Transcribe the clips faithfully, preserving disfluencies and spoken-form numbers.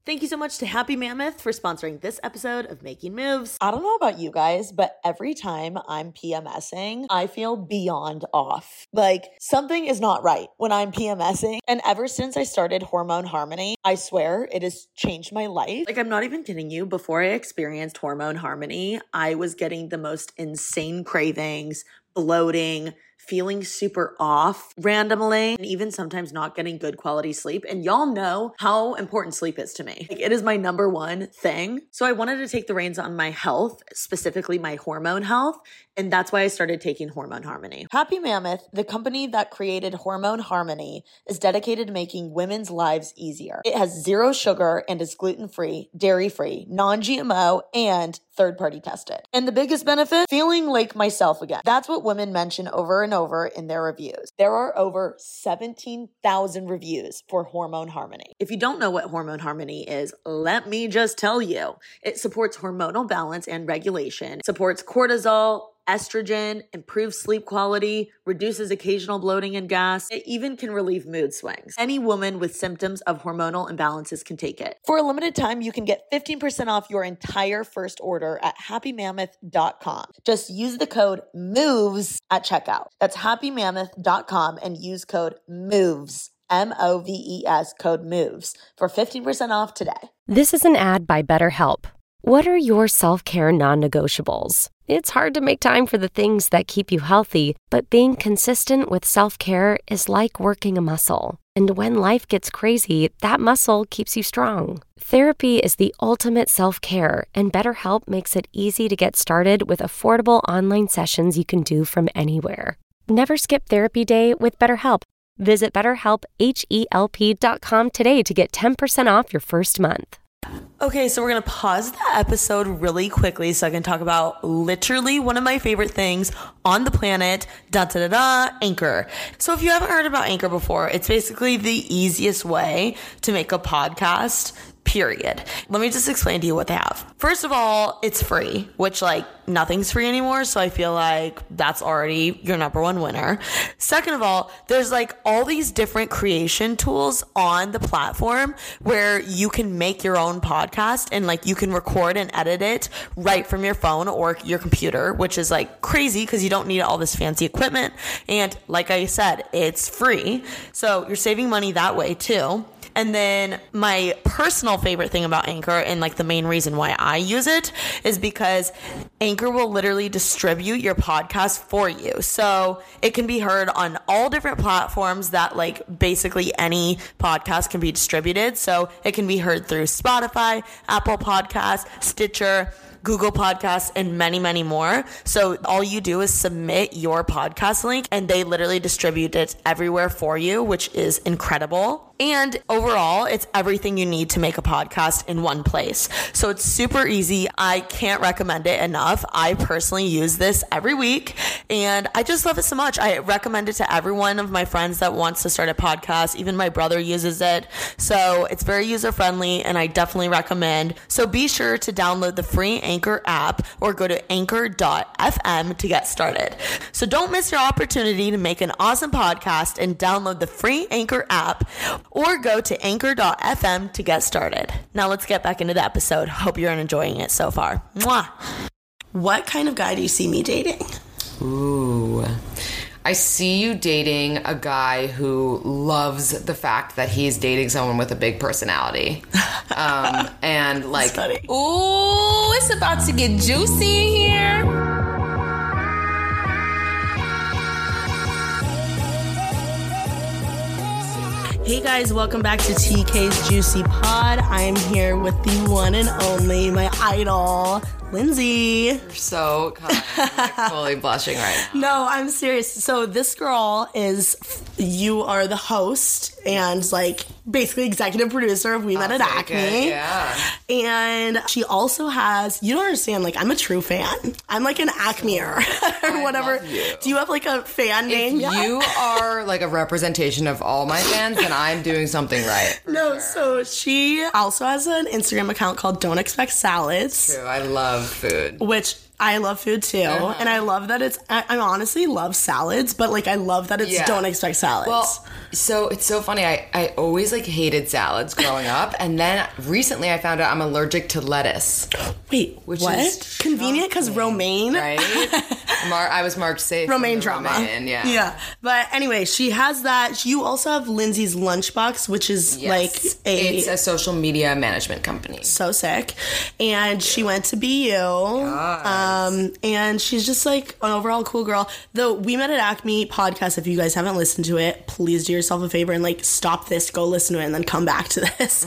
Thank you so much to Happy Mammoth for sponsoring this episode of Making Moves. I don't know about you guys, but every time I'm PMSing, I feel beyond off. Like something is not right when I'm PMSing. And ever since I started Hormone Harmony, I swear it has changed my life. Like I'm not even kidding you. Before I experienced Hormone Harmony, I was getting the most insane cravings, bloating, feeling super off randomly, and even sometimes not getting good quality sleep. And y'all know how important sleep is to me. Like it is my number one thing. So I wanted to take the reins on my health, specifically my hormone health. And that's why I started taking Hormone Harmony. Happy Mammoth, the company that created Hormone Harmony, is dedicated to making women's lives easier. It has zero sugar and is gluten-free, dairy-free, non-G M O, and third-party tested. And the biggest benefit? Feeling like myself again. That's what women mention over and over in their reviews. There are over seventeen thousand reviews for Hormone Harmony. If you don't know what Hormone Harmony is, let me just tell you. It supports hormonal balance and regulation, supports cortisol, estrogen, improves sleep quality, reduces occasional bloating and gas. It even can relieve mood swings. Any woman with symptoms of hormonal imbalances can take it. For a limited time, you can get fifteen percent off your entire first order at happy mammoth dot com. Just use the code MOVES at checkout. That's happy mammoth dot com and use code MOVES, M O V E S, code MOVES for fifteen percent off today. This is an ad by BetterHelp. What are your self-care non-negotiables? It's hard to make time for the things that keep you healthy, but being consistent with self-care is like working a muscle. And when life gets crazy, that muscle keeps you strong. Therapy is the ultimate self-care, and BetterHelp makes it easy to get started with affordable online sessions you can do from anywhere. Never skip therapy day with BetterHelp. Visit BetterHelp, H E L P dot com today to get ten percent off your first month. Okay, so we're going to pause the episode really quickly so I can talk about literally one of my favorite things on the planet, da da da da, Anchor. So if you haven't heard about Anchor before, it's basically the easiest way to make a podcast, period. Let me just explain to you what they have. First of all, it's free, which like nothing's free anymore. So I feel like that's already your number one winner. Second of all, there's like all these different creation tools on the platform where you can make your own podcast and like you can record and edit it right from your phone or your computer, which is like crazy because you don't need all this fancy equipment. And like I said, it's free. So you're saving money that way too. And then my personal favorite thing about Anchor and like the main reason why I use it is because Anchor will literally distribute your podcast for you. So it can be heard on all different platforms that like basically any podcast can be distributed. So it can be heard through Spotify, Apple Podcasts, Stitcher, Google Podcasts, and many, many more. So all you do is submit your podcast link and they literally distribute it everywhere for you, which is incredible. And overall, it's everything you need to make a podcast in one place. So it's super easy. I can't recommend it enough. I personally use this every week and I just love it so much. I recommend it to every one of my friends that wants to start a podcast. Even my brother uses it. So it's very user friendly and I definitely recommend. So be sure to download the free Anchor app or go to anchor dot f m to get started. So don't miss your opportunity to make an awesome podcast and download the free Anchor app or go to anchor dot f m to get started. Now let's get back into the episode. Hope you're enjoying it so far. Mwah. What kind of guy do you see me dating? Ooh. I see you dating a guy who loves the fact that he's dating someone with a big personality. Um, and like, ooh, it's about to get juicy in here. Hey guys, welcome back to T K's Juicy Pod. I'm here with the one and only, my idol, Lindsay. You're so kind. I'm like fully blushing right now. No, I'm serious. So this girl is, you are the host and like basically executive producer of We Met at Acme. It, yeah. And she also has, you don't understand, like I'm a true fan. I'm like an Acmeer or whatever. You. Do you have like a fan name? If you are like a representation of all my fans, then I'm doing something right. No, sure. So she also has an Instagram account called Don't Expect Salads. True, I love food. Which I love food too, uh-huh. and I love that it's. I, I honestly love salads, but like I love that it's yeah. don't expect salads. Well, so it's so funny. I I always like hated salads growing up, and then recently I found out I'm allergic to lettuce. Wait, which what? Is convenient because romaine, right? Mar- I was marked safe. Romaine drama, romaine, yeah, yeah. But anyway, she has that. You also have Lindsay's Lunchbox, which is yes. like a it's a social media management company. So sick, and she went to B U. Um, Um, and she's just like an overall cool girl. The We Met at Acme podcast, if you guys haven't listened to it, please do yourself a favor and like stop this, go listen to it, and then come back to this.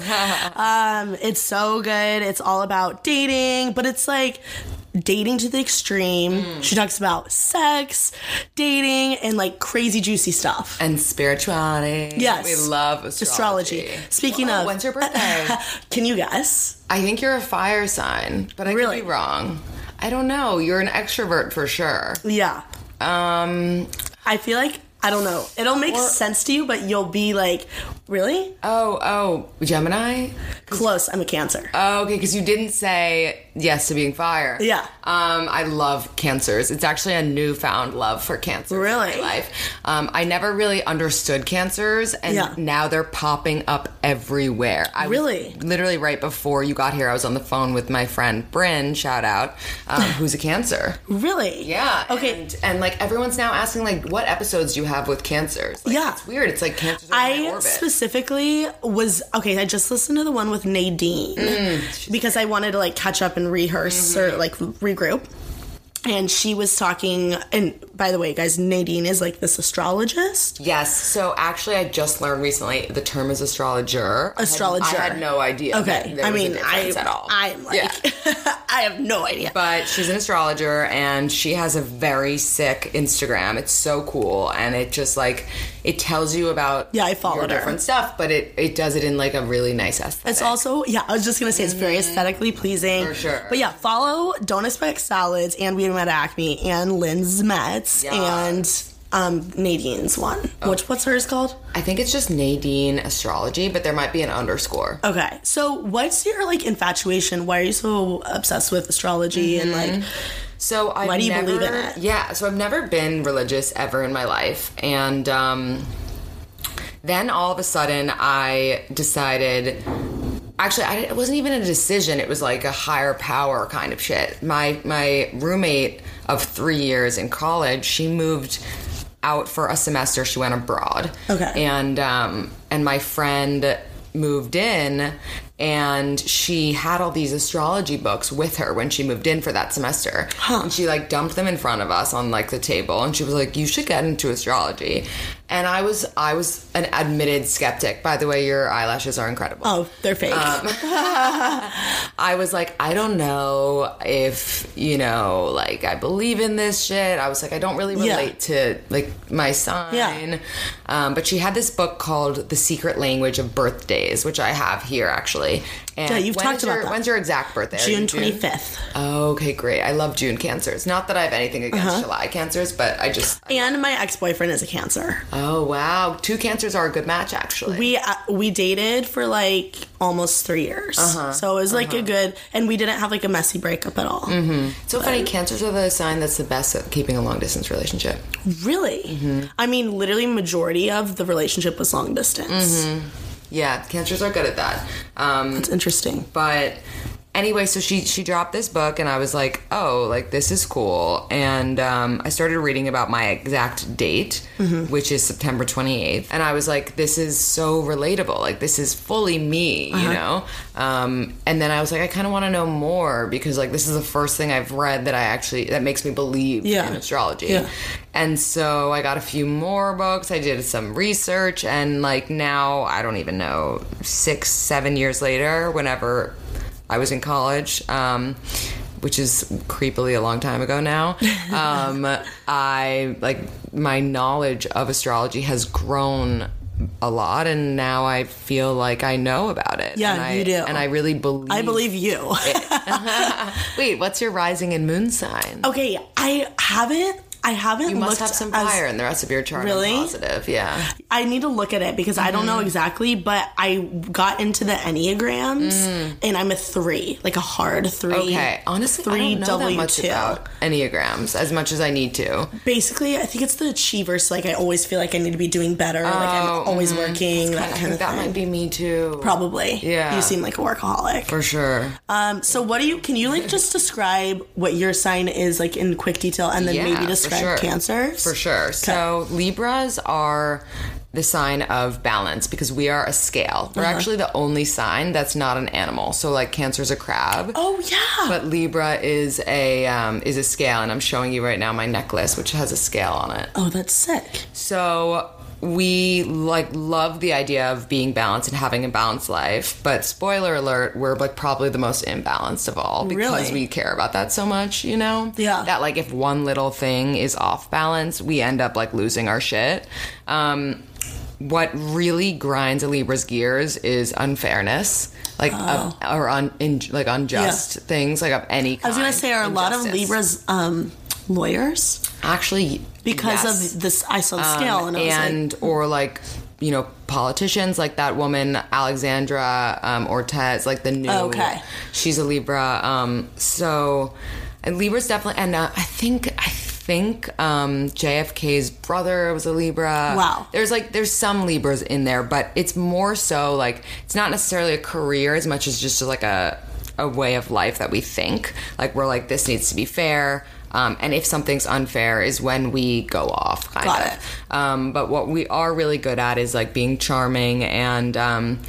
um, it's so good. It's all about dating, but it's like dating to the extreme. Mm. She talks about sex, dating, and like crazy juicy stuff. And spirituality. Yes. We love astrology. Astrology. Speaking Whoa, of... when's your birthday? Can you guess? I think you're a fire sign, but I really? could be wrong. I don't know. You're an extrovert for sure. Yeah. Um, I feel like, I don't know. It'll make or, sense to you, but you'll be like, really? Oh, oh, Gemini? Close. I'm a Cancer. Oh, okay, because you didn't say yes to being fire. Yeah. Um, I love Cancers. It's actually a newfound love for Cancers really? in my life. Um, I never really understood Cancers, and yeah. now they're popping up everywhere. I really? Was, literally right before you got here, I was on the phone with my friend Bryn, shout out, um, who's a Cancer. Really? Yeah. Okay. And, and like everyone's now asking like, what episodes do you have with Cancers? Like, yeah. It's weird. It's like Cancers are in my orbit. I specifically was, okay, I just listened to the one with Nadine mm, because I wanted to like catch up and rehearse mm-hmm. or like regroup. And she was talking, and by the way, guys, Nadine is like this astrologist. Yes. So actually, I just learned recently the term is astrologer. Astrologer. I had, I had no idea. Okay. There I was mean, a I, at all. I'm like, yeah. I have no idea. But she's an astrologer, and she has a very sick Instagram. It's so cool, and it just like it tells you about yeah, I followed your her. different stuff, but it it does it in like a really nice aesthetic. It's also yeah, I was just gonna say it's very aesthetically pleasing. For sure. But yeah, follow Don't Expect Salads and We Met Acme and Lynn's Mets yes. and um, Nadine's one. Oh. Which what's hers called? I think it's just Nadine Astrology, but there might be an underscore. Okay. So what's your like infatuation? Why are you so obsessed with astrology mm-hmm. and like so I've why do you never, believe in it? Yeah, so I've never been religious ever in my life. And um, then all of a sudden I decided actually I, it wasn't even a decision, it was like a higher power kind of shit. My my roommate of three years in college, she moved out for a semester. She went abroad. Okay. And um, and my friend moved in, and she had all these astrology books with her when she moved in for that semester. Huh. And she like dumped them in front of us on like the table, and she was like, "You should get into astrology." And I was I was an admitted skeptic. By the way, your eyelashes are incredible. Oh, they're fake. Um, I was like, I don't know if, you know, like I believe in this shit. I was like, I don't really relate yeah. to like my sign. Yeah. Um, but she had this book called The Secret Language of Birthdays, which I have here actually. And yeah, you've talked your, about that. When's your exact birthday? June twenty-fifth. Oh, okay, great. I love June Cancers. Not that I have anything against uh-huh. July Cancers, but I just... I and my ex-boyfriend is a Cancer. Oh, wow. Two Cancers are a good match, actually. We uh, we dated for like almost three years. Uh-huh. So it was like uh-huh. a good... And we didn't have like a messy breakup at all. Mm-hmm. So but, funny, Cancers are the sign that's the best at keeping a long-distance relationship. Really? Mm-hmm. I mean, literally majority of the relationship was long distance. Mm-hmm. Yeah, Cancers are good at that. Um, That's interesting. But anyway, so she she dropped this book, and I was like, oh, like, this is cool. And um, I started reading about my exact date, mm-hmm. which is September twenty-eighth. And I was like, this is so relatable. Like, this is fully me, uh-huh. you know? Um, and then I was like, I kind of want to know more, because, like, this is the first thing I've read that I actually, that makes me believe yeah. in astrology. Yeah. And so I got a few more books. I did some research, and like now, I don't even know, six, seven years later, whenever I was in college, um, which is creepily a long time ago now, um, I like my knowledge of astrology has grown a lot, and now I feel like I know about it. Yeah, and I, you do. And I really believe I believe you. Wait, what's your rising and moon sign? Okay, I haven't I haven't You looked must have some as- fire in the rest of your chart. Really? I'm positive, yeah. I need to look at it because mm-hmm. I don't know exactly, but I got into the Enneagrams mm. and I'm a three, like a hard three. Okay, honestly, three I don't know W two. that much about Enneagrams as much as I need to. Basically, I think it's the achiever, so like I always feel like I need to be doing better, oh, like I'm always mm-hmm. working, that kinda, kind of that thing. That might be me too. Probably. Yeah. You seem like a workaholic. For sure. Um, so what do you, can you like just describe what your sign is like in quick detail and then yeah, maybe describe sure. Cancers? For sure. Okay. So Libras are the sign of balance because we are a scale. We're uh-huh. actually the only sign that's not an animal. So like Cancer's a crab. Oh yeah. But Libra is a um, is a scale, and I'm showing you right now my necklace, which has a scale on it. Oh, that's sick. So we like love the idea of being balanced and having a balanced life, but spoiler alert, we're like probably the most imbalanced of all because really? we care about that so much, you know? Yeah. That like if one little thing is off balance, we end up like losing our shit. Um, what really grinds a Libra's gears is unfairness, like oh. uh, or un, in, like unjust yeah. things, like of any kind. I was gonna say, are a lot of Libras um, lawyers? Actually, because yes. of this, I saw the scale, um, and I was and like, or like you know politicians, like that woman Alexandra um, Ortiz, like the new. Oh, okay. She's a Libra. Um, so, and Libra's definitely, and uh, I think I think um, J F K's brother was a Libra. Wow. There's like there's some Libras in there, but it's more so like it's not necessarily a career as much as just like a a way of life that we think. Like we're like, this needs to be fair. Um, and if something's unfair is when we go off, kind Got of. it. Um, but what we are really good at is like being charming, and um,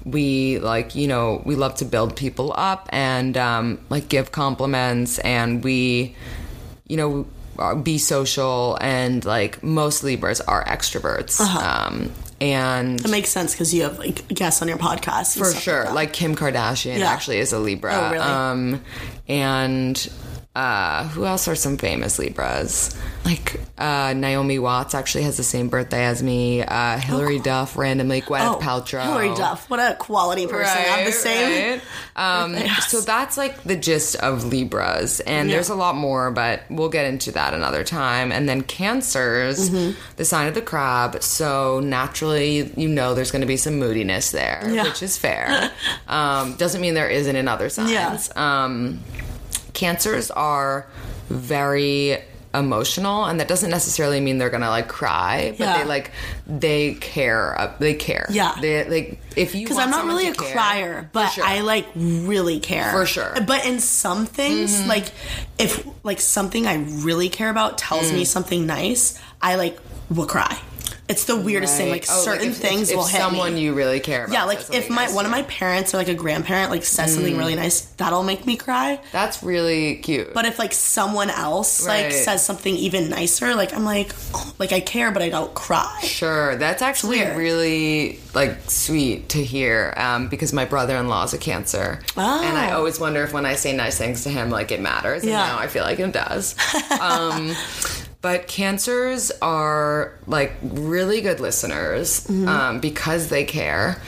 we like, you know, we love to build people up and um, like give compliments, and we, you know, be social, and like most Libras are extroverts. Uh-huh. Um, and it makes sense because you have like guests on your podcast. For sure. Like, like Kim Kardashian yeah. actually is a Libra. Oh, really? Um, and uh, who else are some famous Libras? Like uh, Naomi Watts actually has the same birthday as me. Uh, Hillary oh, cool. Duff randomly. Gwyneth oh, Paltrow. Hillary Duff. What a quality person. Right, I have the same. Right. Um, yes. So that's like the gist of Libras. And yeah. there's a lot more, but we'll get into that another time. And then Cancers, mm-hmm. the sign of the crab. So naturally, you know there's going to be some moodiness there, yeah. which is fair. um, doesn't mean there isn't in other signs. Yeah. Um, Cancers are very emotional, and that doesn't necessarily mean they're gonna like cry, but yeah. they like they care. Uh, they care. Yeah. They like if you because I'm not really a care, crier, but sure. I like really care for sure. But in some things, mm-hmm. like if like something I really care about tells mm. me something nice, I like will cry. It's the weirdest right. thing. Like oh, certain like if, if, things if will hit someone me. you really care about. Yeah, like if my nice one of my parents or like a grandparent like says mm. something really nice, that'll make me cry. That's really cute. But if like someone else right. like says something even nicer, like I'm like, oh, like I care, but I don't cry. Sure, that's actually really like sweet to hear. Um, because my brother-in-law is a Cancer, oh. and I always wonder if when I say nice things to him, like it matters. And yeah. now I feel like it does. um, But Cancers are like really good listeners mm-hmm. um, because they care,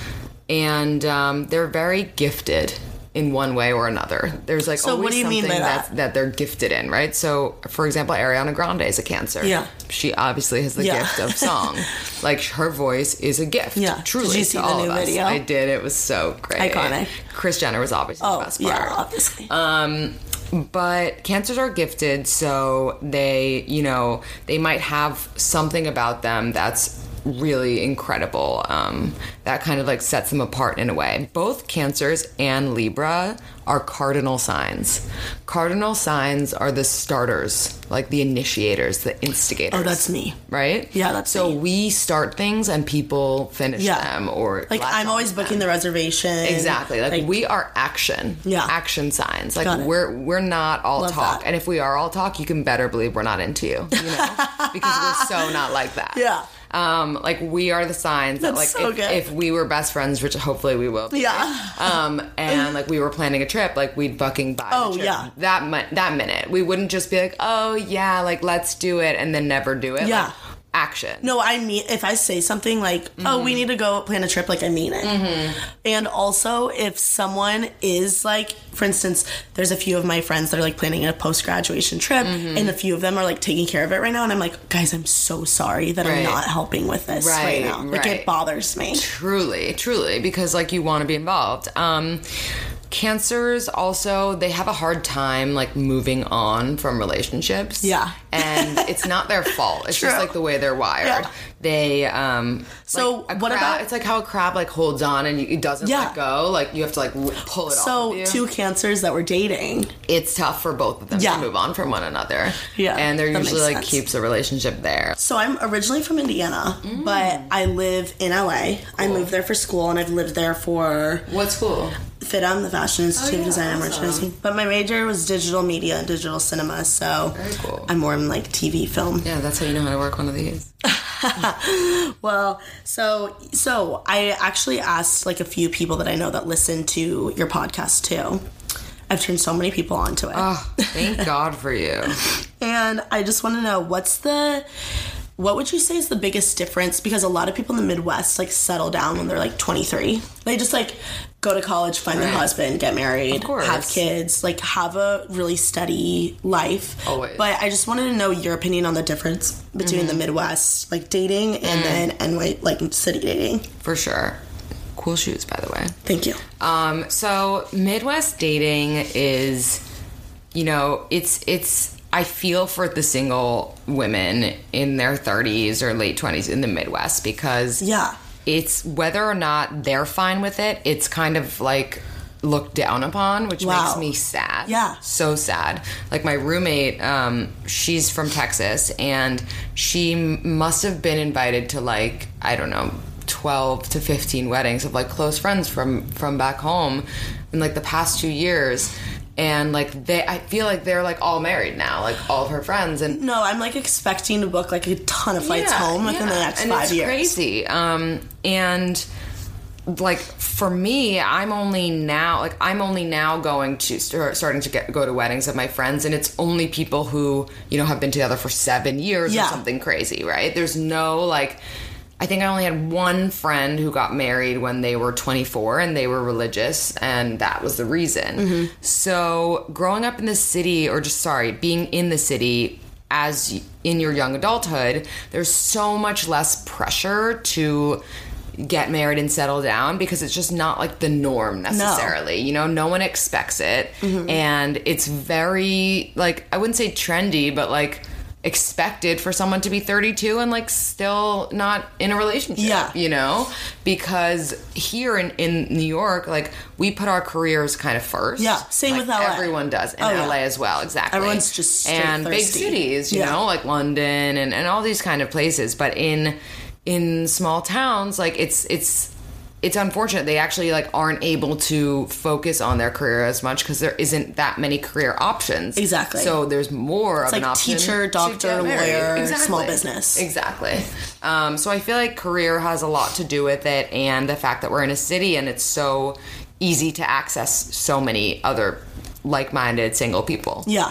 and um, they're very gifted in one way or another. There's like so always what do you something mean by that? that that they're gifted in, right? So, for example, Ariana Grande is a Cancer. Yeah, she obviously has the yeah. gift of song. Like her voice is a gift. Yeah, truly. Did you see to the all new of us. video? I did. It was so great. Iconic. Kris Jenner was obviously oh, the best part. Yeah, obviously. Um. But Cancers are gifted, so they, you know, they might have something about them that's really incredible. Um, that kind of like sets them apart in a way. Both Cancers and Libra are cardinal signs. Cardinal signs are the starters, like the initiators, the instigators. Oh, that's me. Right? Yeah, that's so me. So we start things and people finish yeah. them, or like I'm always booking them. the reservation. Exactly. Like, like we are action. Yeah. Action signs. Like we're we're not all Love talk. that. And if we are all talk, you can better believe we're not into you. You know? Because we're so not like that. Yeah. Um, like we are the signs that That's like so if, good. if we were best friends, which hopefully we will be. Yeah. Um, and like we were planning a trip, like we'd fucking buy oh, the trip yeah. that mi- that minute. We wouldn't just be like, oh yeah, like let's do it and then never do it. Yeah. Like, action. No, I mean, if I say something like, mm-hmm. oh, we need to go plan a trip, like, I mean it. Mm-hmm. And also, if someone is, like, for instance, there's a few of my friends that are, like, planning a post-graduation trip, mm-hmm. and a few of them are, like, taking care of it right now, and I'm like, guys, I'm so sorry that right. I'm not helping with this right, right now. Like, right. it bothers me. Truly, truly, because, like, you want to be involved. Um... Cancers also, they have a hard time, like, moving on from relationships. Yeah. And it's not their fault. It's True. just, like, the way they're wired. Yeah. They, um... So, like what crab, about... It's like how a crab, like, holds on and it doesn't yeah. let go. Like, you have to, like, pull it so, off of you. So, two cancers that were dating. It's tough for both of them yeah. to move on from one another. Yeah. And they're usually, like, sense. keeps the relationship there. So, I'm originally from Indiana, mm. but I live in L A. Cool. I moved there for school, and I've lived there for... What school? FIDM, the Fashion Institute oh, yeah, of Design and awesome. Merchandising. But my major was digital media and digital cinema, so Very cool. I'm more in, like, T V film. Yeah, that's how you know how to work one of these. Well, so so I actually asked, like, a few people that I know that listen to your podcast, too. I've turned so many people onto it. Oh, thank God for you. And I just want to know, what's the... What would you say is the biggest difference? Because a lot of people in the Midwest, like, settle down when they're, like, twenty-three. They just, like, go to college, find right. their husband, get married, have kids, like, have a really steady life. Always. But I just wanted to know your opinion on the difference between mm-hmm. the Midwest, like, dating and mm. then N Y, like, city dating. For sure. Cool shoes, by the way. Thank you. Um, so Midwest dating is, you know, it's it's... I feel for the single women in their thirties or late twenties in the Midwest because yeah. it's whether or not they're fine with it, it's kind of like looked down upon, which wow. makes me sad. Yeah. So sad. Like my roommate, um, she's from Texas and she m- must have been invited to like, I don't know, twelve to fifteen weddings of like close friends from, from back home in like the past two years. And, like, they, I feel like they're, like, all married now, like, all of her friends. And no, I'm, like, expecting to book, like, a ton of flights yeah, home within yeah. the next and five it's years. Crazy. Um, and, like, for me, I'm only now, like, I'm only now going to, start, starting to get go to weddings of my friends. And it's only people who, you know, have been together for seven years yeah. or something crazy, right? There's no, like... I think I only had one friend who got married when they were twenty-four and they were religious, and that was the reason. Mm-hmm. So growing up in the city, or just, sorry, being in the city as in your young adulthood, there's so much less pressure to get married and settle down because it's just not like the norm necessarily. No. You know, no one expects it. Mm-hmm. And it's very, like, I wouldn't say trendy, but like... expected for someone to be thirty-two and like still not in a relationship, yeah. you know, because here in, in New York, like we put our careers kind of first. Yeah, same like with L A. Everyone does in oh, L A yeah. as well, exactly. Everyone's just straight and thirsty. Big cities, you yeah. know, like London and, and all these kind of places. But in in small towns, like it's it's. It's unfortunate they actually like aren't able to focus on their career as much because there isn't that many career options. Exactly. So there's more it's of like an option. Teacher, doctor, lawyer, exactly. small business. Exactly. Um, so I feel like career has a lot to do with it, and the fact that we're in a city and it's so easy to access so many other like-minded single people. Yeah.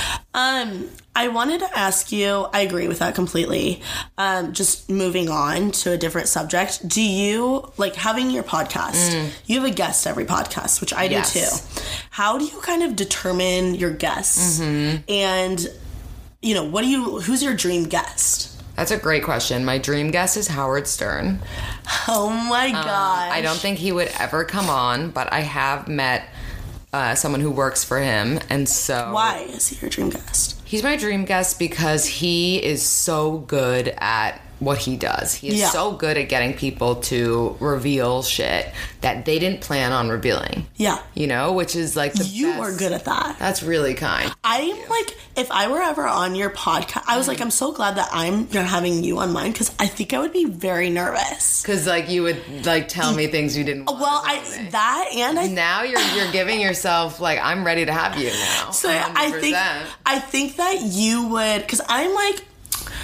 Um, I wanted to ask you, I agree with that completely. Um, just moving on to a different subject. Do you, like having your podcast, mm. you have a guest every podcast, which I yes. do too. How do you kind of determine your guests? Mm-hmm. And, you know, what do you, who's your dream guest? That's a great question. My dream guest is Howard Stern. Oh my gosh. Um, I don't think he would ever come on, but I have met Uh, someone who works for him, and so... Why is he your dream guest? He's my dream guest because he is so good at what he does. He is yeah. so good at getting people to reveal shit that they didn't plan on revealing. Yeah. You know, which is like the You best. are good at that. That's really kind. I'm like, if I were ever on your podcast, I was like, I'm so glad that I'm you're having you on mine because I think I would be very nervous. Because like you would like tell me things you didn't want Well, to I me. that and I now you're you're giving yourself like I'm ready to have you now. So one hundred percent. I think I think that you would because I'm like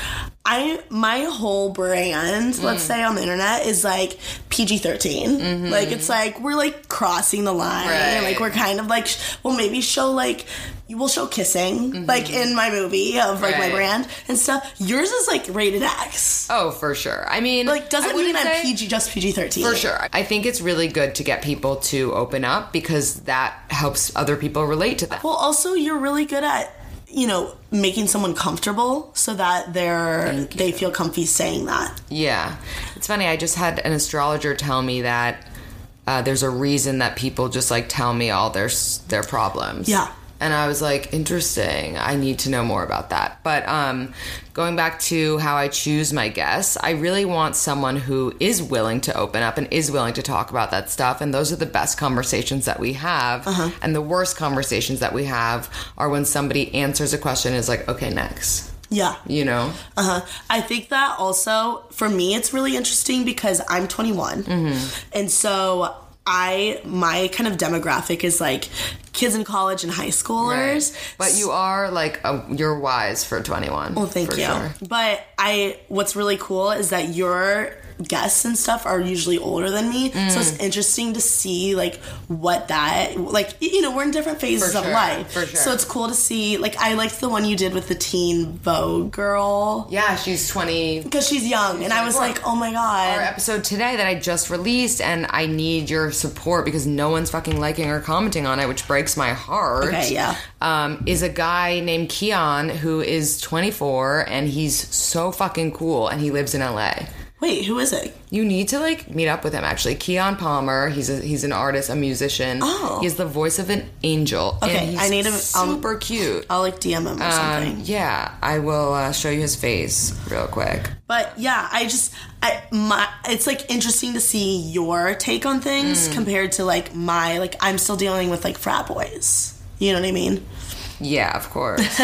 I my whole brand, mm. let's say on the internet, is like P G thirteen. Mm-hmm. Like it's like we're like crossing the line. Right. Like we're kind of like we'll maybe show like we'll show kissing mm-hmm. like in my movie of like right. my brand and stuff. Yours is like rated X. Oh, for sure. I mean, like doesn't mean I'm P G just P G thirteen. For sure. I think it's really good to get people to open up because that helps other people relate to that. Well, also you're really good at, you know, making someone comfortable so that they're they feel comfy saying that. Yeah. It's funny, I just had an astrologer tell me that uh, there's a reason that people just like tell me all their their problems. Yeah. And I was like, interesting. I need to know more about that. But um, going back to how I choose my guests, I really want someone who is willing to open up and is willing to talk about that stuff. And those are the best conversations that we have. Uh-huh. And the worst conversations that we have are when somebody answers a question and is like, okay, next. Yeah. You know? Uh-huh. I think that also, for me, it's really interesting because I'm twenty-one. Mm-hmm. And so I, my kind of demographic is like kids in college and high schoolers. Right. But you are like, a, you're wise for twenty-one. Well, thank you. Sure. But I, what's really cool is that your guests and stuff are usually older than me. Mm. So it's interesting to see like what that, like, you know, we're in different phases for of sure. life. For sure. So it's cool to see, like, I liked the one you did with the teen Vogue girl. Yeah, she's twenty. Because she's young. And I was like, oh my God. Our episode today that I just released, and I need your support because no one's fucking liking or commenting on it, which breaks my heart. Okay, yeah. Um, is a guy named Keon who is twenty-four and he's so fucking cool and he lives in L A. Wait, who is it? You need to like meet up with him actually. Keon Palmer, he's a, he's an artist, a musician. Oh. He has the voice of an angel. Okay, and he's I need him. Super I'll, cute. I'll like D M him or um, something. Yeah, I will uh, show you his face real quick. But yeah, I just I my it's like interesting to see your take on things mm. compared to like my like I'm still dealing with like frat boys. You know what I mean? Yeah, of course.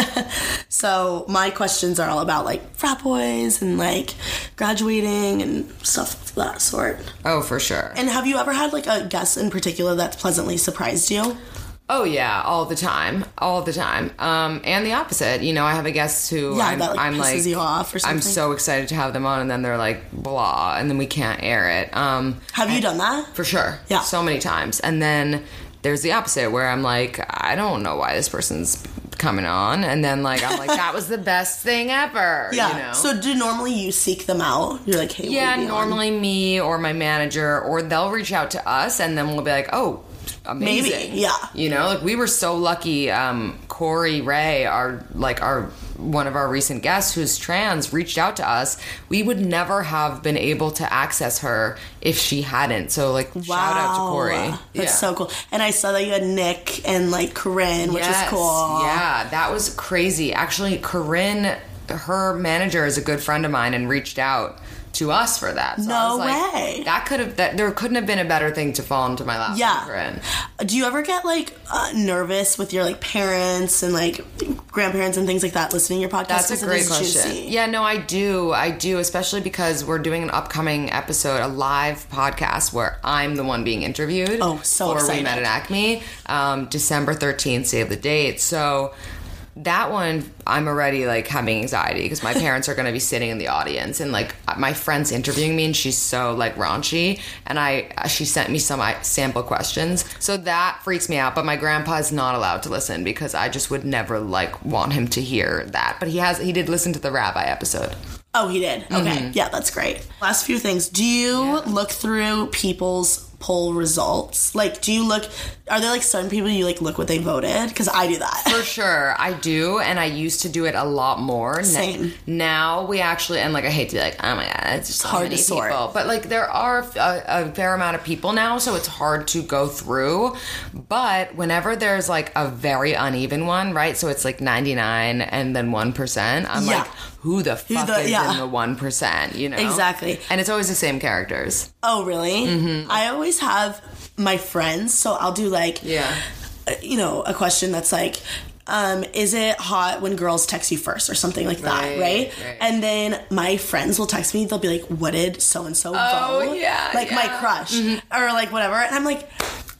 So my questions are all about like frat boys and like graduating and stuff of that sort. Oh, for sure. And have you ever had like a guest in particular that's pleasantly surprised you? Oh yeah, all the time, all the time. Um, and the opposite, you know, I have a guest who yeah, I'm, that, like, I'm pisses like, you off or something. I'm so excited to have them on, and then they're like blah, and then we can't air it. Um, have you done that? For sure. Yeah, so many times, and then there's the opposite where I'm like, I don't know why this person's coming on, and then like I'm like, that was the best thing ever. Yeah. You know? So do normally you seek them out? You're like, hey, yeah, what normally on? me or my manager, or they'll reach out to us, and then we'll be like, oh, amazing. Maybe, yeah. You know, like we were so lucky. Um, Corey Ray, our like our one of our recent guests who's trans, reached out to us. We would never have been able to access her if she hadn't. So like, wow. shout out to Corey. That's yeah. so cool. And I saw that you had Nick and like Corinne, which yes. is cool. Yeah, that was crazy. Actually, Corinne, her manager is a good friend of mine and reached out to us for that. So no I was like, way. That could have that there couldn't have been a better thing to fall into my lap. Yeah. Corinne. Do you ever get like uh, nervous with your like parents and like grandparents and things like that listening to your podcast? That's a great question. Juicy? Yeah, no, I do. I do, especially because we're doing an upcoming episode, a live podcast where I'm the one being interviewed. Oh, so for excited. We Met at Acme, um, December thirteenth, save the date. So that one, I'm already like having anxiety because my parents are going to be sitting in the audience, and like my friend's interviewing me, and she's so like raunchy, and I she sent me some sample questions, so that freaks me out. But my grandpa is not allowed to listen because I just would never like want him to hear that. But he has he did listen to the rabbi episode. Oh, he did. Okay, mm-hmm. Yeah, that's great. Last few things. Do you yeah. look through people's poll results? Like, do you look, are there like certain people you like look what they voted? Because I do that. For sure. I do, and I used to do it a lot more. Same. Now we actually, and like I hate to be like, oh my god, it's just so hard many to sort. People. But like there are a, a fair amount of people now, so it's hard to go through. But whenever there's like a very uneven one, right? So it's like ninety-nine and then one percent. I'm yeah. like, who the fuck the, is yeah. in the one percent, you know? Exactly. And it's always the same characters. Oh, really? Mm-hmm. I always have my friends, so I'll do like, yeah. you know, a question that's like, um, is it hot when girls text you first or something like that, right? right? right. And then my friends will text me, they'll be like, what did so-and-so oh, vote? yeah, Like yeah. my crush, mm-hmm. or like whatever. And I'm like,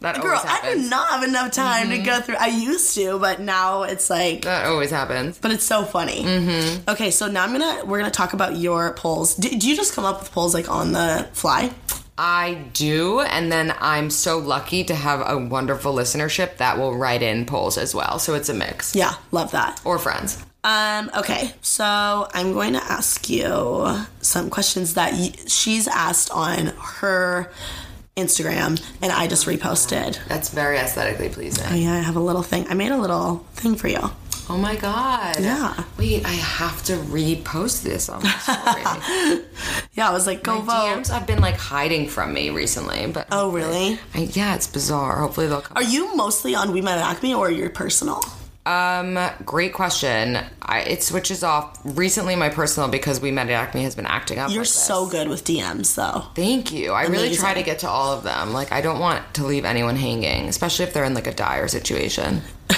That Girl, always happens. I do not have enough time mm-hmm. to go through. I used to, but now it's like that always happens. But it's so funny. Mm-hmm. Okay, so now I'm gonna we're gonna talk about your polls. Do, do you just come up with polls like on the fly? I do, and then I'm so lucky to have a wonderful listenership that will write in polls as well. So it's a mix. Yeah, love that. Or friends. Um. Okay, so I'm going to ask you some questions that y- she's asked on her Instagram, and I just reposted. That's very aesthetically pleasing. Oh yeah, I have a little thing. I made a little thing for you. Oh my god. Yeah. Wait, I have to repost this on my story. Yeah, I was like, go my vote. D Ms have been like hiding from me recently, but oh really? I, yeah, it's bizarre. Hopefully they'll come. Are you mostly on We Met at Acme or your personal? Um, great question. I, it switches off recently my personal because We Met at Acme has been acting up. You're like so good with D Ms though. Thank you. I Amazing. really try to get to all of them. Like I don't want to leave anyone hanging, especially if they're in like a dire situation.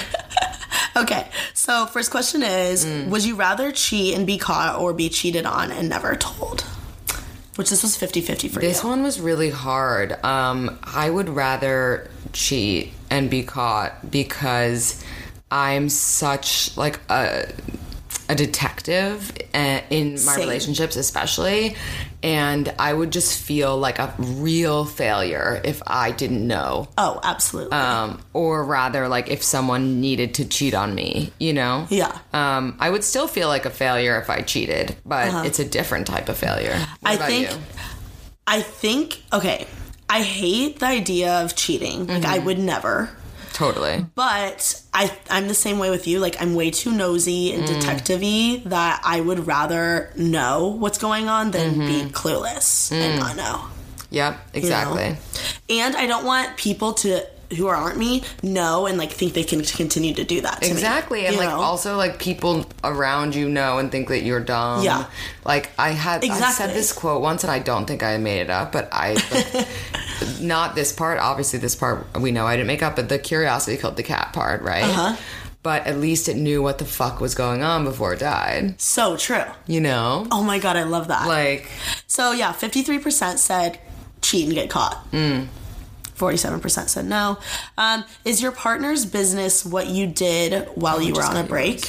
Okay, so first question is, mm. would you rather cheat and be caught or be cheated on and never told? Which this was fifty-fifty for this you. This one was really hard. Um, I would rather cheat and be caught because I'm such like a a detective in my Same. relationships especially, and I would just feel like a real failure if I didn't know. Oh, absolutely. Um, or rather, like if someone needed to cheat on me, you know? Yeah. Um, I would still feel like a failure if I cheated, but uh-huh. it's a different type of failure. What I about think. you? I think. Okay, I hate the idea of cheating. Like mm-hmm. I would never. Totally. But I, I'm the same way with you. Like, I'm way too nosy and mm. detective-y that I would rather know what's going on than mm-hmm. be clueless mm. and not know. Yep, exactly. You know? And I don't want people to, who aren't me, know and, like, think they can continue to do that to Exactly. me, and, like, know? also, like, people around you know and think that you're dumb. Yeah. Like, I had, exactly. I said this quote once, and I don't think I made it up, but I... Like, not this part. Obviously, this part we know I didn't make up, but the curiosity killed the cat part, right? Uh-huh. But at least it knew what the fuck was going on before it died. So true. You know? Oh my god, I love that. Like... So, yeah, fifty-three percent said cheat and get caught. Mm. forty-seven percent said no. Um, is your partner's business what you did while oh, you were on a break?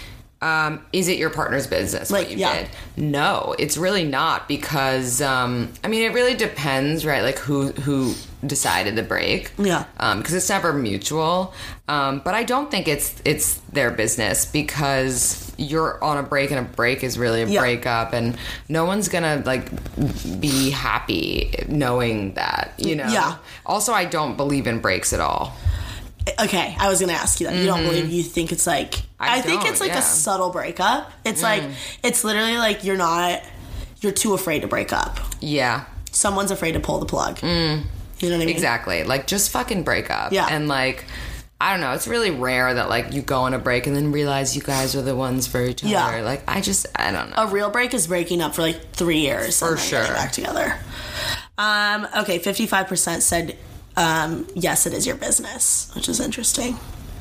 Um, is it your partner's business like, what you yeah. did? No, it's really not because, um, I mean, it really depends, right? Like who, who decided the break. Yeah. Um, cause it's never mutual. Um, but I don't think it's, it's their business because you're on a break and a break is really a yeah. breakup and no one's gonna like be happy knowing that, you know? Yeah. Also, I don't believe in breaks at all. Okay, I was gonna ask you that. You mm-hmm. don't believe, you think it's like, I, I think it's like yeah. a subtle breakup. It's mm. like, it's literally like you're not, you're too afraid to break up. Yeah. Someone's afraid to pull the plug. Mm. You know what I mean? Exactly. Like, just fucking break up. Yeah. And like, I don't know, it's really rare that like you go on a break and then realize you guys are the ones for each other. Yeah. Like, I just, I don't know. A real break is breaking up for like three years. For and then sure. getting back together. Um, okay, fifty-five percent said Um, yes, it is your business, which is interesting.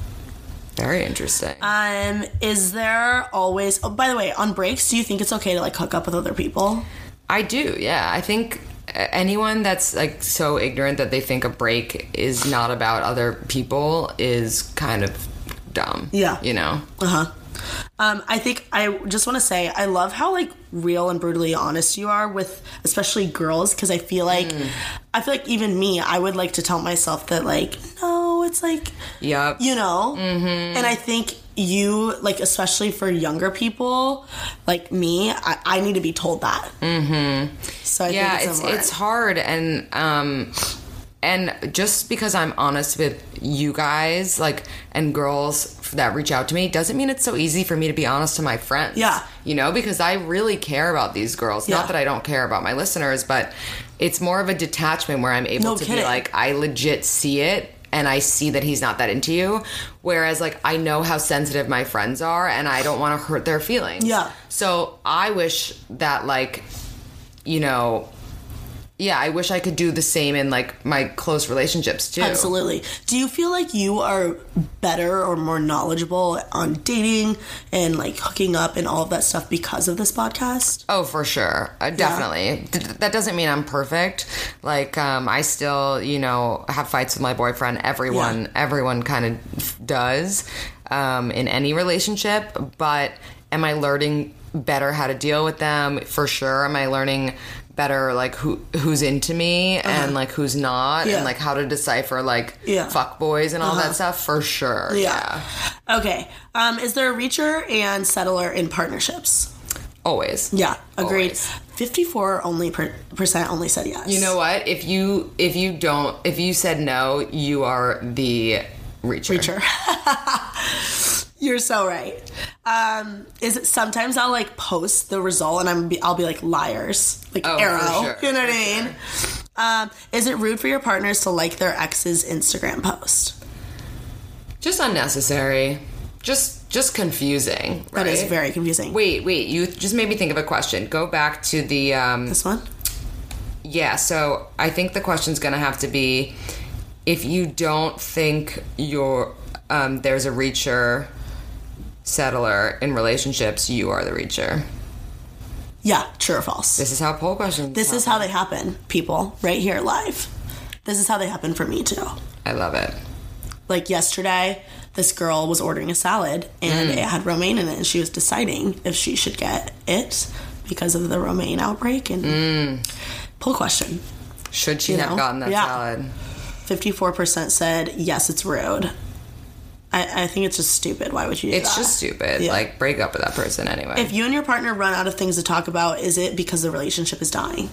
Very interesting. Um, is there always... Oh, by the way, on breaks, do you think it's okay to, like, hook up with other people? I do, yeah. I think anyone that's, like, so ignorant that they think a break is not about other people is kind of dumb. Yeah. You know? Uh-huh. Um, I think I just want to say I love how like real and brutally honest you are with especially girls because I feel like mm. I feel like even me I would like to tell myself that like no it's like yep. you know mm-hmm. and I think you like especially for younger people like me I, I need to be told that mm-hmm. so I yeah think it's it's, it's hard and um and just because I'm honest with you guys, like, and girls that reach out to me, doesn't mean it's so easy for me to be honest to my friends. Yeah. You know, because I really care about these girls. Yeah. Not that I don't care about my listeners, but it's more of a detachment where I'm able no to kidding. be like, I legit see it. And I see that he's not that into you. Whereas, like, I know how sensitive my friends are, and I don't want to hurt their feelings. Yeah. So I wish that, like, you know... yeah, I wish I could do the same in like my close relationships too. Absolutely. Do you feel like you are better or more knowledgeable on dating and like hooking up and all of that stuff because of this podcast? Oh, for sure. Uh, definitely. Yeah. Th- that doesn't mean I'm perfect. Like, um, I still, you know, have fights with my boyfriend. Everyone, yeah. everyone kind of does um, in any relationship. But am I learning better how to deal with them? For sure. Am I learning better like who who's into me uh-huh. and like who's not yeah. and like how to decipher like yeah. fuck boys and all uh-huh. that stuff? For sure. Yeah. yeah. Okay. Um, is there a reacher and settler in partnerships? Always. Yeah. Agreed. Always. fifty-four only per, percent only said yes. You know what? If you if you don't if you said no, you are the reacher. Reacher. You're so right. Um, is it sometimes I'll like post the result and I'm be, I'll be like liars, like oh, arrow. Sure. You know what I mean? Sure. Um, is it rude for your partners to like their ex's Instagram post? Just unnecessary. Just just confusing. Right? That is very confusing. Wait, wait. You just made me think of a question. Go back to the um, this one. Yeah. So I think the question's gonna have to be if you don't think you're um, there's a reacher. Settler in relationships, you are the reacher. Yeah, true or false? This is how poll questions This happen. is how they happen, people, right here live. This is how they happen for me too. I love it. Like yesterday, this girl was ordering a salad and mm. it had romaine in it and she was deciding if she should get it because of the romaine outbreak and mm. poll question. Should she you have know? gotten that yeah. salad? fifty-four percent said yes, it's rude. I, I think it's just stupid. Why would you do it's that? It's just stupid. Yeah. Like, break up with that person anyway. If you and your partner run out of things to talk about, is it because the relationship is dying?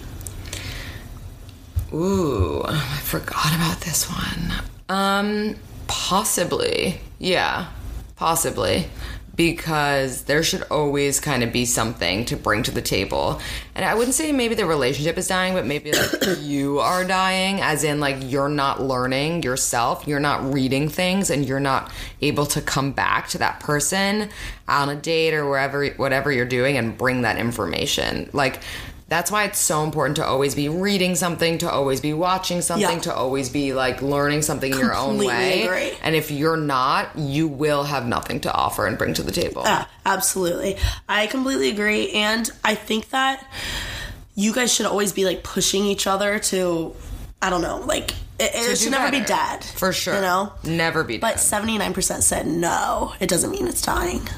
Ooh, I forgot about this one. Um, possibly. Yeah, possibly. Because there should always kind of be something to bring to the table. And I wouldn't say maybe the relationship is dying, but maybe like you are dying, as in like you're not learning yourself, you're not reading things, and you're not able to come back to that person on a date or wherever, whatever you're doing and bring that information. Like, that's why it's so important to always be reading something, to always be watching something, yeah. to always be like learning something in your own way. Agree. And if you're not, you will have nothing to offer and bring to the table. Yeah, absolutely. I completely agree. And I think that you guys should always be like pushing each other to, I don't know, like it, it should never better. be dead. For sure. You know? Never be but dead. But seventy-nine percent said no. It doesn't mean it's dying.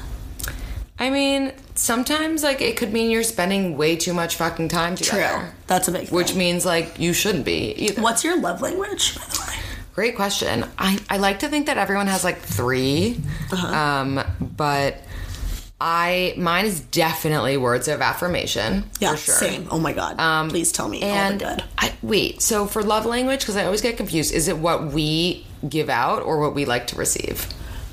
I mean, sometimes, like, it could mean you're spending way too much fucking time together. True. That's a big thing. Which means, like, you shouldn't be either. What's your love language, by the way? Great question. I, I like to think that everyone has, like, three. Uh-huh. Um, but I... Mine is definitely words of affirmation. Yeah, for sure. Same. Oh, my God. Um, Please tell me and all the good. I, wait, so for love language, because I always get confused, is it what we give out or what we like to receive?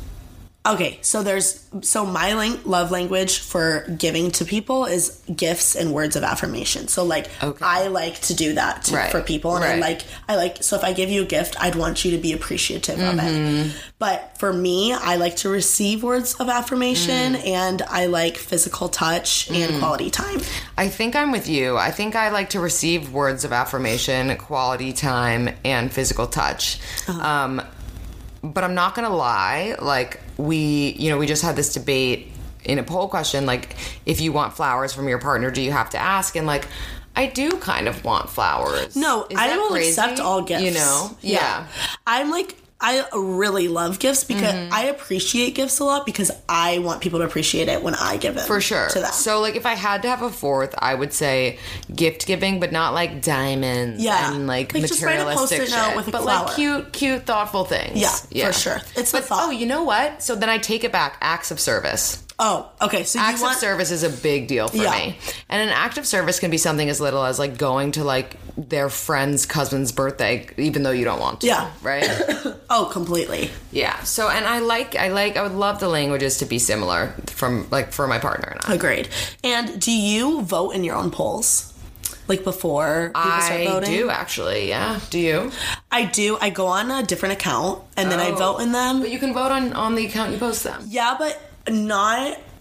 Okay, so there's so my lang- love language for giving to people is gifts and words of affirmation. So like okay. I like to do that to, right. for people, and right. I like I like so if I give you a gift, I'd want you to be appreciative mm-hmm. of it. But for me, I like to receive words of affirmation, mm. and I like physical touch and mm. quality time. I think I'm with you. I think I like to receive words of affirmation, quality time, and physical touch. Uh-huh. Um, but I'm not gonna lie, like we, you know, we just had this debate in a poll question, like if you want flowers from your partner, do you have to ask? And like, I do kind of want flowers. No, Is I will crazy? accept all gifts. You know? Yeah. yeah. I'm like, I really love gifts because mm-hmm. I appreciate gifts a lot because I want people to appreciate it when I give it for sure to them. So like if I had to have a fourth, I would say gift giving, but not like diamonds yeah. and like, like materialistic just shit, note with a but flower. like cute, cute, thoughtful things. Yeah, yeah. for sure. It's but, a thought. Oh, you know what? So then I take it back. Acts of service. Oh, okay. So you acts want... of service is a big deal for yeah. me. And an act of service can be something as little as like going to like their friend's cousin's birthday, even though you don't want to. Yeah. Right? Oh, completely. Yeah. So, and I like, I like, I would love the languages to be similar from like for my partner and I. Agreed. And do you vote in your own polls? Like before people I start voting? I do, actually, yeah. Do you? I do. I go on a different account, and oh. then I vote in them. But you can vote on, on the account you post them. Yeah, but not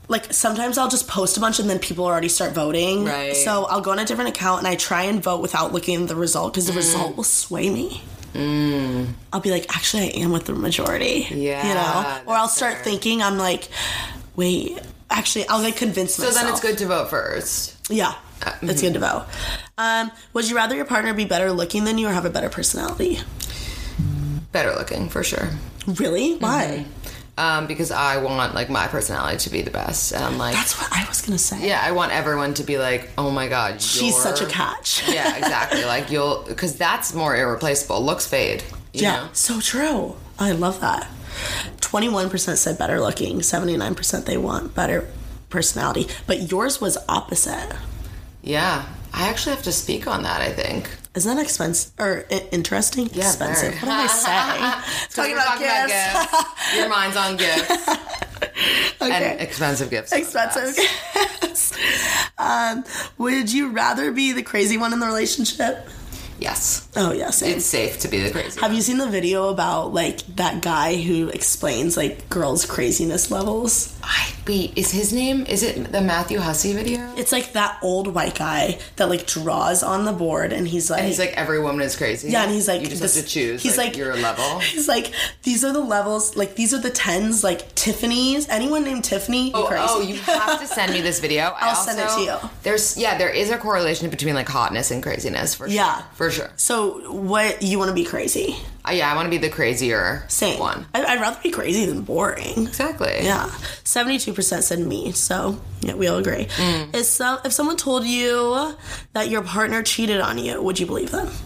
like sometimes I'll just post a bunch and then people already start voting. Right. So I'll go on a different account and I try and vote without looking at the result because the mm. result will sway me. Mm. I'll be like, actually, I am with the majority. Yeah. You know? Or I'll start fair. thinking, I'm like, wait, actually, I'll like convince so myself. So then it's good to vote first. Yeah. Uh, mm-hmm. It's good to vote. Um, would you rather your partner be better looking than you or have a better personality? Better looking, for sure. Really? Why? Mm-hmm. Um, because I want, like, my personality to be the best. And I'm like... That's what I was going to say. Yeah, I want everyone to be like, oh my God, she's you're... such a catch. Yeah, exactly. Like, you'll... Because that's more irreplaceable. Looks fade. You yeah, know? So true. I love that. twenty-one percent said better looking. seventy-nine percent they want better personality. But yours was opposite. Yeah. I actually have to speak on that, I think. Isn't that expensive or I- interesting? Yeah, expensive. Very. What am I saying? talking about, talking gifts. about gifts. Your mind's on gifts. Okay. And expensive gifts. Expensive gifts. um, would you rather be the crazy one in the relationship? Yes. Oh, yeah, same. It's safe to be the crazy Have one. you seen the video about, like, that guy who explains, like, girls' craziness levels? I, wait, is his name, is it the Matthew Hussey video? It's, like, that old white guy that, like, draws on the board, and he's like... And he's like, every woman is crazy? Yeah, and he's like... You just this, have to choose, he's like, like, your level? He's like, these are the levels, like, these are the tens, like, Tiffany's. Anyone named Tiffany, oh, crazy. Oh, you have to send me this video. I'll also, send it to you. There's, yeah, there is a correlation between, like, hotness and craziness, for sure. Yeah. For sure. So... What you want to be crazy? Uh, yeah, I want to be the crazier Same. one. I, I'd rather be crazy than boring. Exactly. Yeah, seventy-two percent said me. So yeah, we all agree. Mm. Is some if someone told you that your partner cheated on you, would you believe them?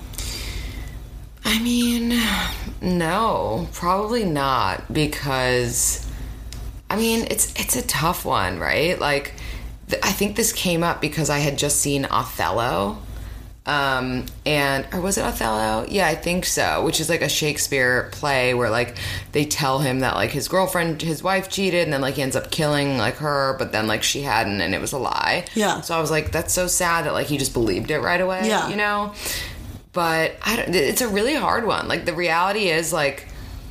I mean, no, probably not, because I mean it's it's a tough one, right? Like, th- I think this came up because I had just seen Othello. Um, and, or was it Othello? Yeah, I think so, which is like a Shakespeare play where like they tell him that like his girlfriend, his wife cheated, and then like he ends up killing like her, but then like she hadn't, and it was a lie. Yeah. So I was like, that's so sad that like he just believed it right away, yeah. you know? But I don't, it's a really hard one. Like, the reality is like,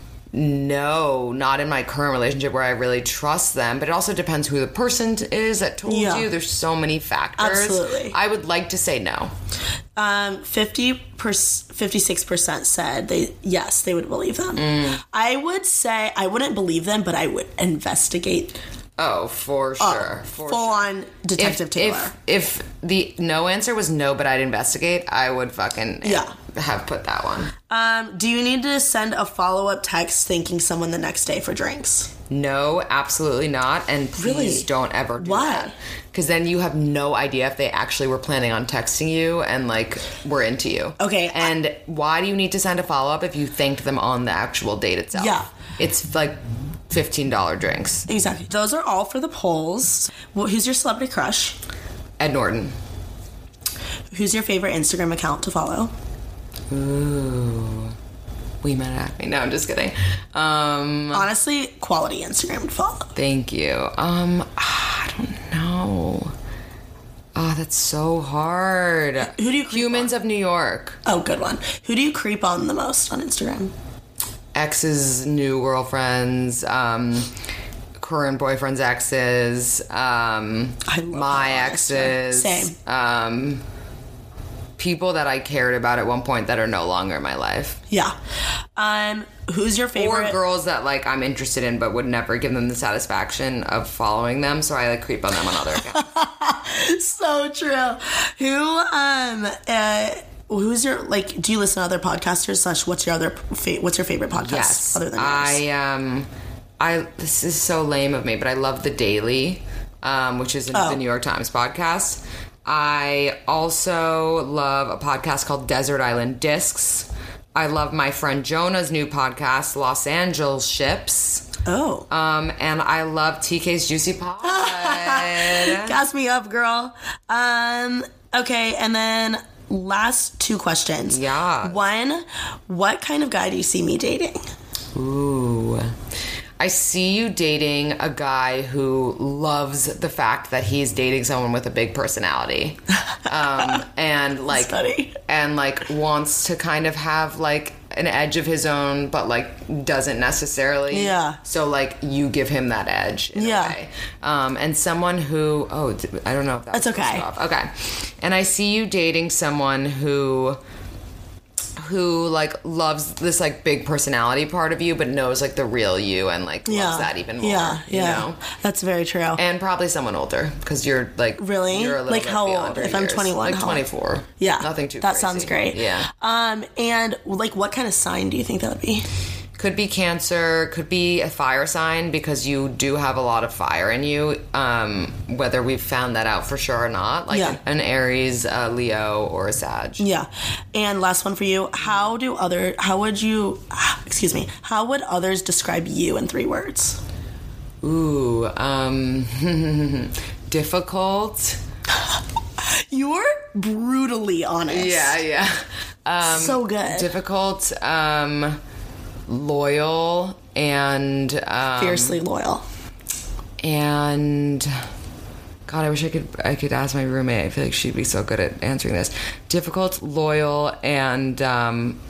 no, not in my current relationship where I really trust them, but it also depends who the person is that told yeah. you. There's so many factors. Absolutely. I would like to say no. Um, fifty percent, fifty-six percent said they yes, they would believe them. Mm. I would say I wouldn't believe them, but I would investigate. Oh, for sure. Oh, for full sure. on Detective if, Taylor. If, if the no answer was no, but I'd investigate, I would fucking yeah. have put that one. Um, do you need to send a follow-up text thanking someone the next day for drinks? No, absolutely not. And please really? don't ever do Why? that. Because then you have no idea if they actually were planning on texting you and, like, were into you. Okay. And I- why do you need to send a follow-up if you thanked them on the actual date itself? Yeah. It's, like, fifteen dollars drinks. Exactly. Those are all for the polls. Well, who's your celebrity crush? Ed Norton. Who's your favorite Instagram account to follow? Ooh. We met at Acme. No, I'm just kidding. Um, Honestly, quality Instagram to follow. Thank you. Um, I don't know. Oh, that's so hard. Who do you creep Humans on? of New York. Oh, good one. Who do you creep on the most on Instagram? Ex's new girlfriends, um, current boyfriend's exes, um, I love my that, exes. Same. Um, people that I cared about at one point that are no longer in my life. Yeah. Um, who's your favorite? Or girls that, like, I'm interested in but would never give them the satisfaction of following them, so I, like, creep on them on other accounts. So true. Who, um, uh, who's your, like, do you listen to other podcasters? Slash, what's your other, fa- what's your favorite podcast? Yes. Other than yours? I, um, I, this is so lame of me, but I love The Daily, um, which is Oh. the New York Times podcast. I also love a podcast called Desert Island Discs. I love my friend Jonah's new podcast, Los Angeles Ships. Oh. Um, and I love T K's Juicy Pod. Gas me up, girl. Um, okay, and then last two questions. Yeah. One, what kind of guy do you see me dating? Ooh. I see you dating a guy who loves the fact that he's dating someone with a big personality, um, and like, funny. and like wants to kind of have like an edge of his own, but like doesn't necessarily. Yeah. So like you give him that edge. In Yeah. A way. Um, and someone who, oh, I don't know if that's okay. Okay. And I see you dating someone who, who like loves this like big personality part of you, but knows like the real you and like Yeah. loves that even more. Yeah, yeah. You know? That's very true. And probably someone older because you're like Really? you're a little Like bit how beyond old? your If I'm years. twenty-one, like how old? twenty-four. Yeah. Nothing too That crazy. sounds great. Yeah. Um, and like what kind of sign do you think that would be? Could be Cancer, could be a fire sign because you do have a lot of fire in you, um, whether we've found that out for sure or not. Like Yeah. an Aries, a Leo, or a Sag. Yeah. And last one for you. How do other, how would you, excuse me, how would others describe you in three words? Ooh, um, difficult. You're brutally honest. Yeah, yeah. Um, So good. Difficult, um, loyal, and um, Fiercely loyal. and God, I wish I could I could ask my roommate. I feel like she'd be so good at answering this. Difficult, loyal, and um,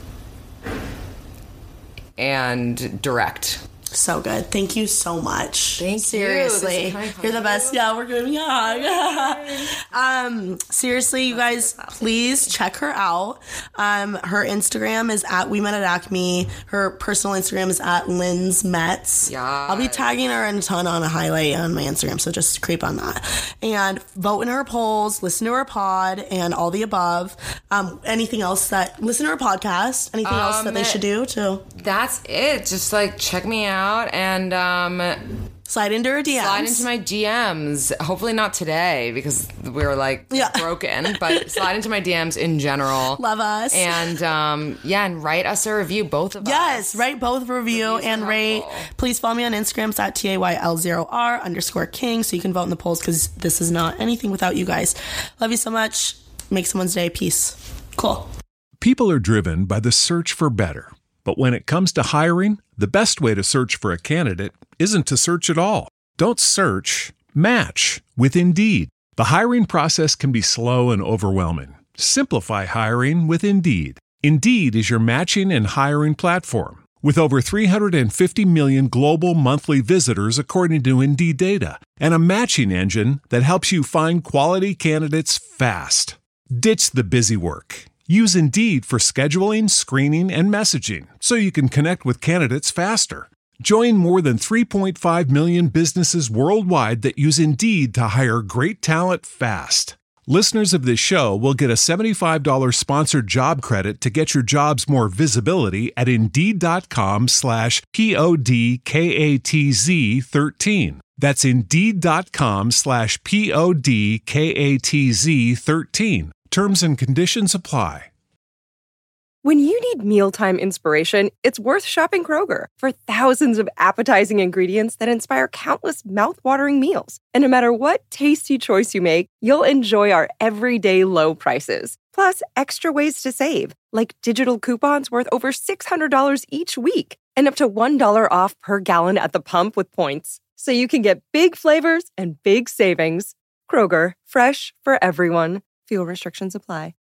and direct. So good. Thank you so much. Thank you. seriously. This is kind of You're the best. Yeah, we're giving you a hug. um, seriously, you guys, please check her out. Um, her Instagram is at We Met at Acme. Her personal Instagram is at Lynn's Mets. Yes. I'll be tagging her in a ton on a highlight on my Instagram, so just creep on that. And vote in her polls, listen to her pod, and all the above. Um, anything else that, listen to her podcast. Anything else Um, that they should do to That's it. Just like check me out and um, slide into her D Ms. slide into my D Ms. Hopefully not today because we're like Yeah. broken, but slide into my D Ms in general. Love us. And um, yeah, and write us a review, both of us. Yes, write both review Reviews are and rate. helpful. Please follow me on Instagram. It's at T A Y L zero R underscore King so you can vote in the polls because this is not anything without you guys. Love you so much. Make someone's day. Peace. Cool. People are driven by the search for better. But when it comes to hiring, the best way to search for a candidate isn't to search at all. Don't search, match with Indeed. The hiring process can be slow and overwhelming. Simplify hiring with Indeed. Indeed is your matching and hiring platform. With over three hundred fifty million global monthly visitors according to Indeed data, and a matching engine that helps you find quality candidates fast. Ditch the busy work. Use Indeed for scheduling, screening, and messaging so you can connect with candidates faster. Join more than three point five million businesses worldwide that use Indeed to hire great talent fast. Listeners of this show will get a seventy-five dollars sponsored job credit to get your jobs more visibility at Indeed.com slash P-O-D-K-A-T-Z 13. That's Indeed.com slash P-O-D-K-A-T-Z 13. Terms and conditions apply. When you need mealtime inspiration, it's worth shopping Kroger for thousands of appetizing ingredients that inspire countless mouthwatering meals. And no matter what tasty choice you make, you'll enjoy our everyday low prices. Plus, extra ways to save, like digital coupons worth over six hundred dollars each week and up to one dollar off per gallon at the pump with points. So you can get big flavors and big savings. Kroger, fresh for everyone. Fuel restrictions apply.